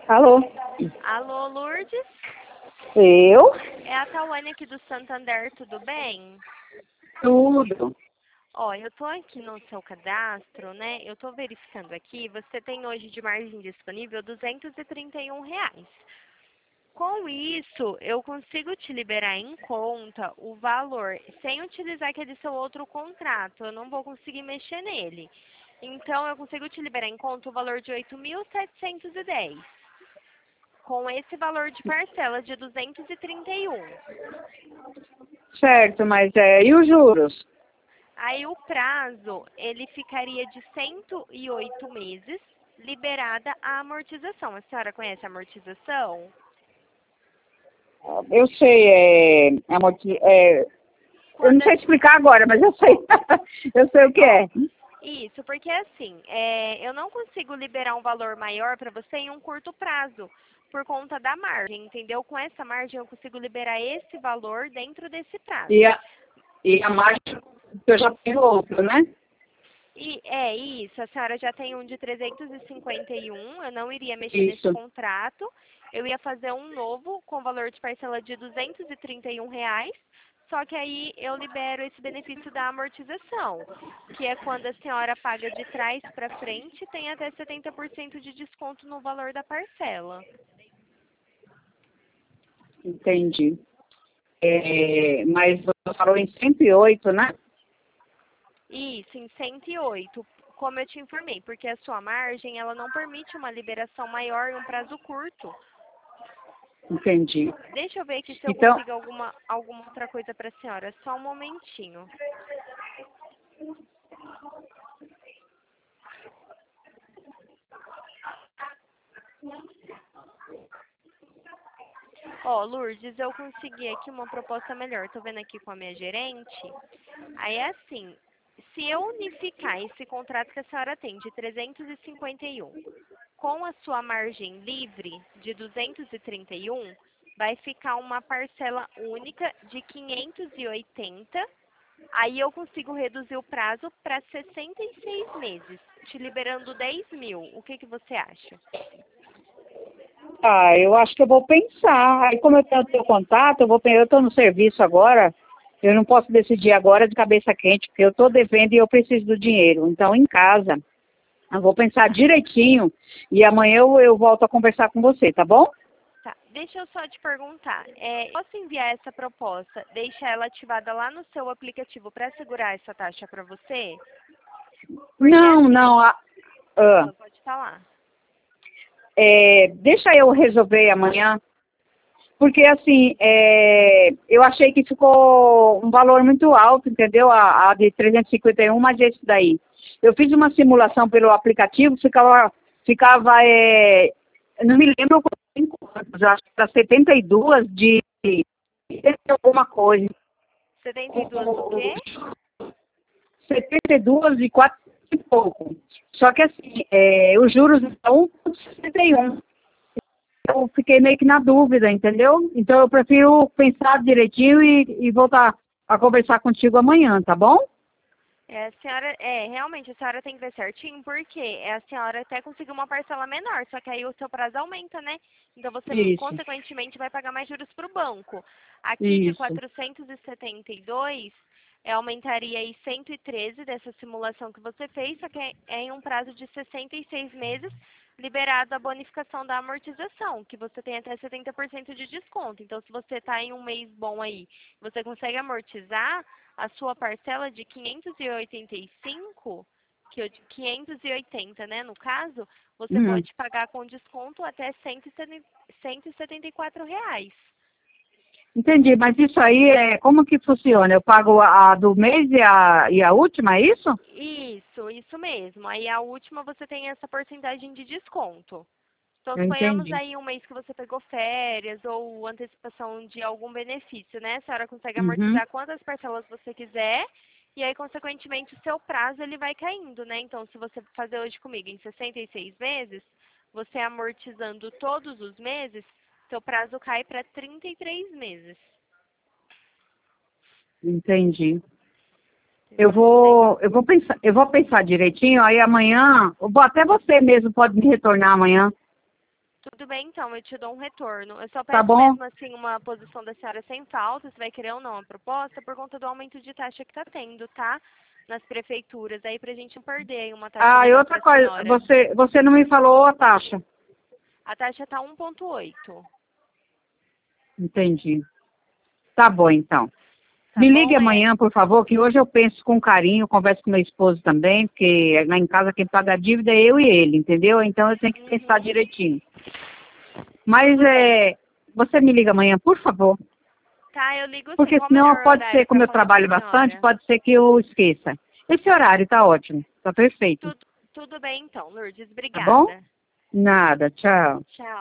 Alô? Alô, Lourdes? Eu? É a Tawane aqui do Santander, tudo bem? Tudo. Ó, eu tô aqui no seu cadastro, né? Eu tô verificando aqui, você tem hoje de margem disponível R$ 231. Com isso, eu consigo te liberar em conta o valor, sem utilizar aquele seu outro contrato. Eu não vou conseguir mexer nele. Então, eu consigo te liberar em conta o valor de 8.710. Com esse valor de parcela de 231. Certo, mas e os juros? Aí o prazo, ele ficaria de 108 meses, liberada a amortização. A senhora conhece a amortização? Eu sei, eu não Quando sei explicar agora, mas eu sei. Eu sei o que é. Isso, porque assim, eu não consigo liberar um valor maior para você em um curto prazo, por conta da margem, entendeu? Com essa margem eu consigo liberar esse valor dentro desse prazo. E a margem que eu já tenho outro, né? E é isso, a senhora já tem um de 351, eu não iria mexer nesse Isso. contrato, eu ia fazer um novo com valor de parcela de R$ 231, só que aí eu libero esse benefício da amortização, que é quando a senhora paga de trás para frente, tem até 70% de desconto no valor da parcela. Entendi. Mas você falou em 108, né? Isso, em 108, como eu te informei, porque a sua margem, ela não permite uma liberação maior em um prazo curto. Entendi. Deixa eu ver aqui se eu Então, consigo alguma outra coisa para a senhora. Só um momentinho. Ó, Lourdes, eu consegui aqui uma proposta melhor. Tô vendo aqui com a minha gerente. Aí é assim, se eu unificar esse contrato que a senhora tem de 351 com a sua margem livre de 231, vai ficar uma parcela única de 580. Aí eu consigo reduzir o prazo para 66 meses, te liberando 10 mil. O que você acha? eu acho que eu vou pensar. Aí, como eu tenho o teu contato, eu estou no serviço agora, eu não posso decidir agora de cabeça quente, porque eu estou devendo e eu preciso do dinheiro. Então, em casa, eu vou pensar direitinho e amanhã eu volto a conversar com você, tá bom? Tá, deixa eu só te perguntar. Posso enviar essa proposta, deixar ela ativada lá no seu aplicativo para segurar essa taxa para você? Porque Não, assim, não. pode falar. Deixa eu resolver amanhã. Porque, assim, eu achei que ficou um valor muito alto, entendeu? A de 351, mas esse daí. Eu fiz uma simulação pelo aplicativo, eu não me lembro quantos, acho que era 72 de alguma coisa. 72 o quê? 72 e 4 e pouco. Só que, assim, os juros estão 1,61. Eu fiquei meio que na dúvida, entendeu? Então eu prefiro pensar direitinho e voltar a conversar contigo amanhã, tá bom? A senhora, realmente a senhora tem que ver certinho, porque a senhora até conseguiu uma parcela menor, só que aí o seu prazo aumenta, né? Então você, Isso, consequentemente, vai pagar mais juros para o banco. Aqui de isso. 472, aumentaria aí 113 dessa simulação que você fez, só que é em um prazo de 66 meses, liberado a bonificação da amortização, que você tem até 70% de desconto. Então, se você está em um mês bom aí, você consegue amortizar a sua parcela de 585, 580, né, no caso, você Uhum. pode pagar com desconto até R$ 174. Entendi, mas isso aí como que funciona? Eu pago a do mês e a última, é isso? Isso mesmo. Aí a última você tem essa porcentagem de desconto. Então, Eu suponhamos entendi. aí um mês que você pegou férias ou antecipação de algum benefício, né? A senhora consegue Uhum. amortizar quantas parcelas você quiser e aí, consequentemente, o seu prazo ele vai caindo, né? Então, se você fazer hoje comigo em 66 meses, você amortizando todos os meses, seu prazo cai para 33 meses. Entendi. Entendeu? Você tem... Eu vou pensar direitinho, aí amanhã, até você mesmo pode me retornar amanhã. Tudo bem, então, eu te dou um retorno. Eu só Tá peço bom? mesmo assim uma posição da senhora sem falta, se vai querer ou não a proposta, por conta do aumento de taxa que está tendo, tá? Nas prefeituras, aí pra gente não perder aí uma taxa Ah, e legal outra para a coisa, senhora. você não me falou a taxa. A taxa tá 1,8. Entendi. Tá bom, então. Tá Me ligue bom? amanhã, por favor, que hoje eu penso com carinho, converso com meu esposo também, porque lá em casa quem paga a dívida é eu e ele, entendeu? Então eu tenho que pensar Uhum. direitinho. Mas Tudo bem. você me liga amanhã, por favor. Tá, eu ligo sim. Porque Qual o senão melhor pode ser, horário para como eu falar com a trabalho bastante, senhora? pode ser que eu esqueça. Esse horário tá ótimo, tá perfeito. Tudo bem então, Lourdes. Tá bom? Obrigada. Nada, tchau. Tchau.